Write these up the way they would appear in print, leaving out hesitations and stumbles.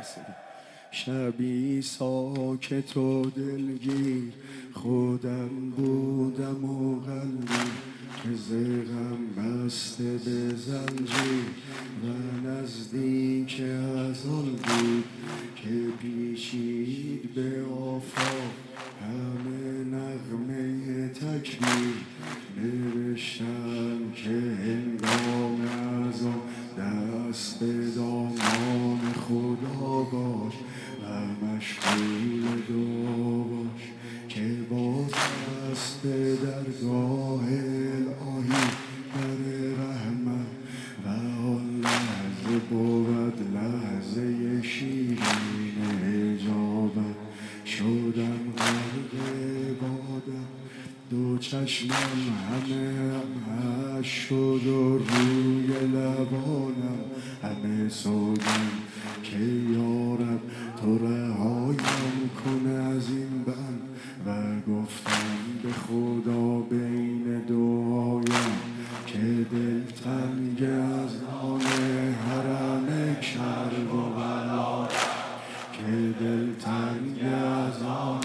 شبی ساکت و دلگیر خودم بودم و قلبی که زغم بسته به زنجیر و نزدیک ازان بود که پیچید به آفاق همه نغمه تکبیر. نوشتم که هنگام اذان دست به دامان خدا باش و مشغول دعا باش که باز است به درگاه الهی در رحمت و آن لحظه بود لحظه شیرین اجابت. شدم غرق عبادت دو چشمم همه شد و روی لبانم همه سودم که یارب تو رهایم کن از این بند و گفتم به خدا بین دعایم که دلتنگ از آن حرم کرب و بلا که دلتنگ از آن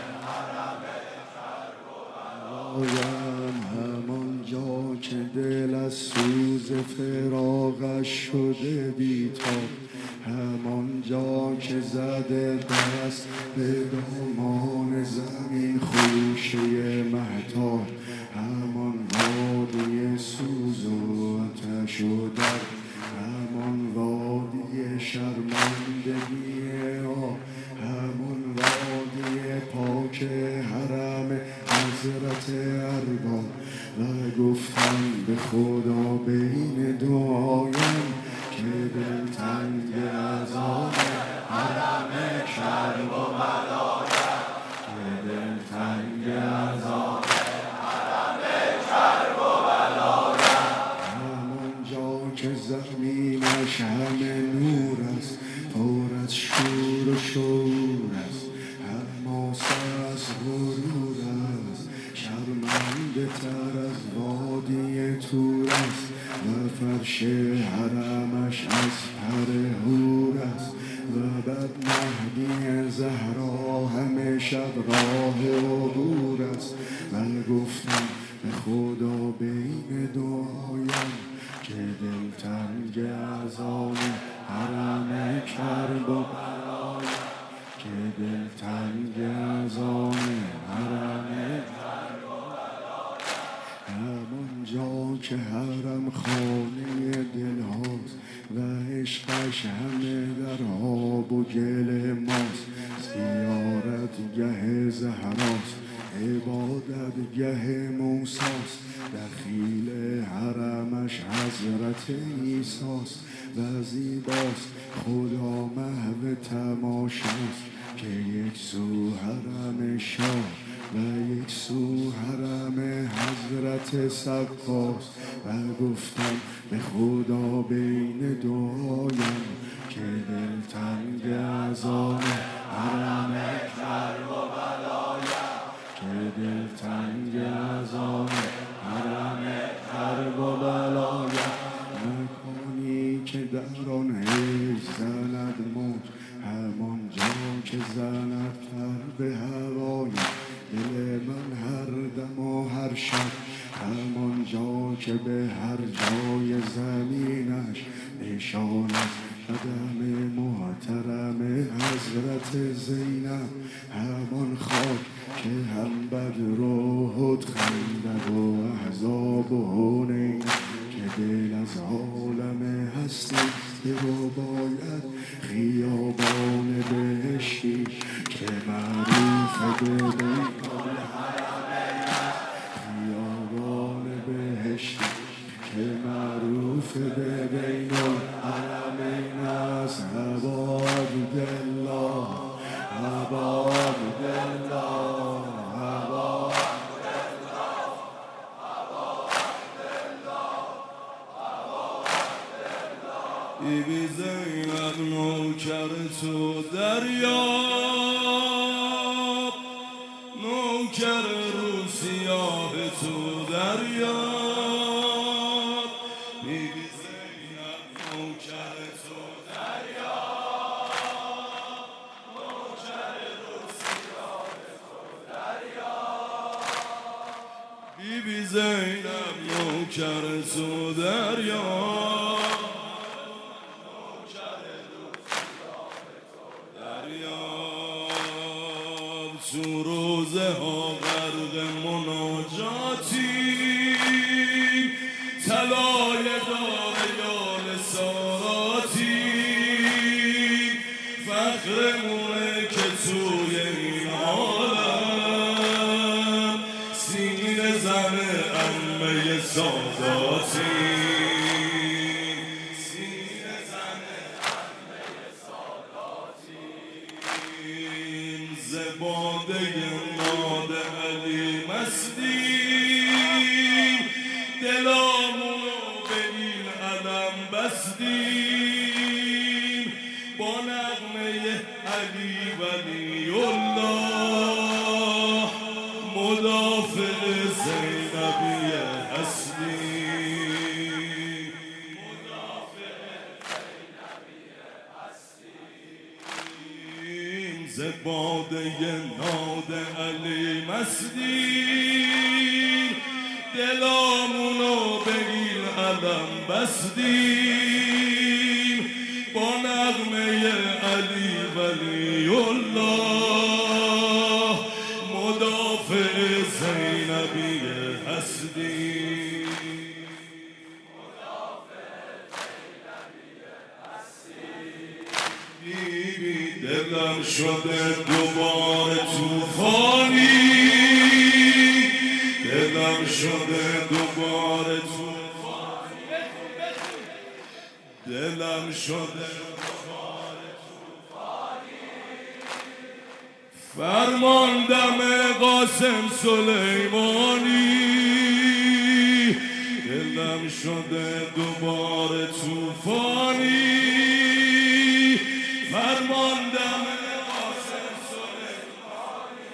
همان جا که دل از سوز فراقش شده بیتاب همان جا که زده دست به دامان زمین خوشه مهتاب همان وادی سوز و آتش و درد همان وادی شرمندگی همان وادی پاک حرم حضرت ارباب و گفتم به خدا بین دعایم که دلتنگ از آن حرم کرب و بلایم که دلتنگ از آن حرم کرب و بلایم همان جا که زمینش همه نور است پر از شور و شور است حماس از غرور است شرمنده تر از وادی تور است و فرش حرمش از پر هور است و بر مهدی زهرا همه شب راه عبور است و گفتم به خدا بین دعایم که دلتنگ از آن حرم کرب و بلایم که دلتنگ از آن حرم کرب و بلایم همان جا که حرم خانه دل هاست و عشقش همه در آب و گل ماست زیارت گه زهراست عبادت گه موساست دخیل حرمش حضرت عیساست و زیباست خدا محو تماشاست که یک سو حرم شاه و یک سو حرم حضرت سقاست و گفتم به خدا بین دعایم که دلتنگ از آن حرم کرب و بلایم که دلتنگ از آن حرم کرب و بلایم مکانی که در آن عشق زند موج همان جا که زند پر به هوای دل من هر دم و هر شب همان جا که به هر جای زمینش نشان است قدم محترم حضرت زینب همان خاک که هم بدر و احد خندق و احزاب و حنین که دل از عالم هستی برو باید خیابان بهشتی که معروف به بیکان خیابان بهشتی که معروف به بین الحرمین است ابا عبدالله ابا عبدالله ابا بیبی زینب نوکر تو دریاب نوکر رو سیاه تو دریاب بیبی زینب نوکر تو دریاب زینب نوکر تو دریا تو روزه ها غرق مناجاتی طلای داریان ساراتی فخرمونه که توی این عالم سینه زن عمه ساداتی زباده ناد علی مستیم دلامونو به این علم بستیم با نغمه علی ولی الله مدافع زینبیه هستیم زباده ناد علی مستیم دلامونو به این علم بستیم با نغمه علی ولی الله مدافع زینبیه هستیم دلم شده دوباره توفانی دلم شده دوباره توفانی دلم شده دوباره توفانی فرماندم قاسم سلیمانی دلم شده دوباره توفانی فرماندم قاسم سلیمانی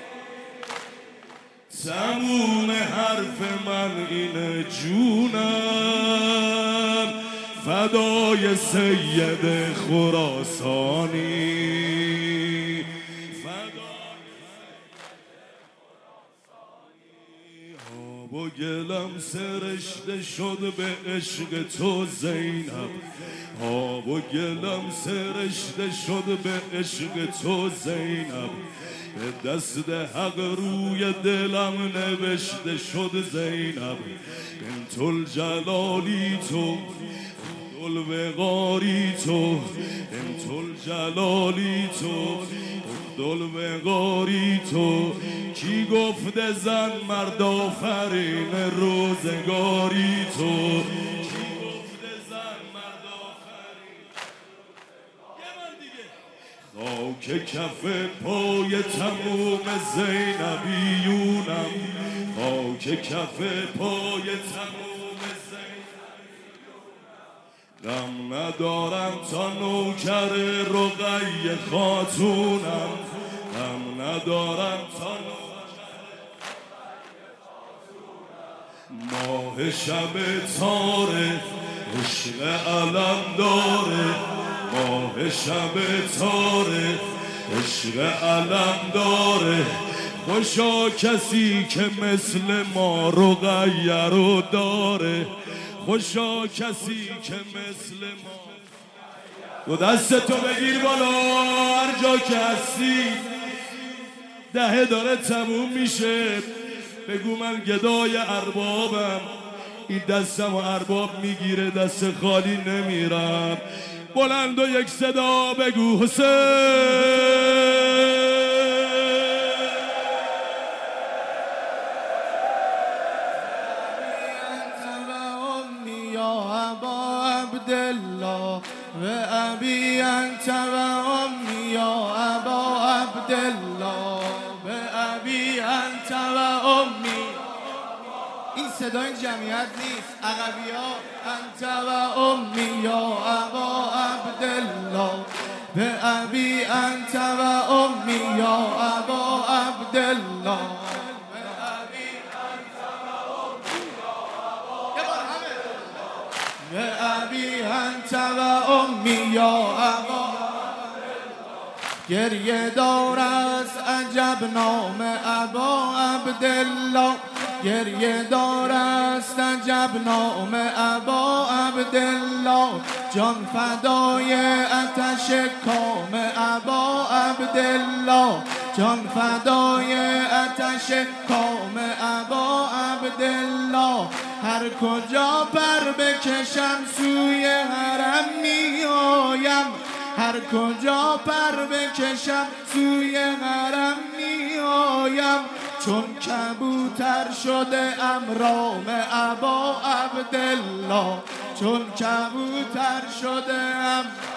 تموم حرف من اینه جونم فدای سید خراسانی آب و گلم سرشته شد به عشق تو زینب آب و گلم سرشته شد به عشق تو زینب به دست حق روی دلم نوشته شد زینب بنت الجلالی تو الوقاری تو بنت الجلالی تو الوقاری تو کی گفته زن مرد آفرین روزگاری تو کی گفته زن مرد آفرین خاک کف پای تموم زینبیونم خاک کف پای تموم زینبیونم غم ندارم تا نوکر رقیه خاتونم غم ندارم تا ماه شب تاره عشق علم داره ماه شب تاره عشق علم داره خوشا کسی که مثل ما رقیه رو داره خوشا کسی که مثل ما دو دستتو بگیر بالا هر جا که هستی دهه داره تموم میشه بگو من گدای اربابم این دستم و ارباب میگیره دست خالی نمیرم بلند و یک صدا بگو حسین بأبي أنت وأمي يا أبا عبد الله بأبی أنت وأمي این صدای جمعیت نیست عقبی‌ها أنت وأمي یا أبا عبد الله بأبی أنت وأمي یا أبا عبد الله بأبی أنت وأمي یا أبا گریه دار از عجب نام ابا عبدالله گریه دار است عجب نام ابا عبدالله، جان فدای آتش کام ابا عبدالله، جان فدای آتش کام ابا عبدالله. هر کجا پر بکشم سوی حرم میایم، هر کجا پر بکشم سوی حرم میایم، چون کبوتر شده رام ابا عبدالله، چون کبوتر شده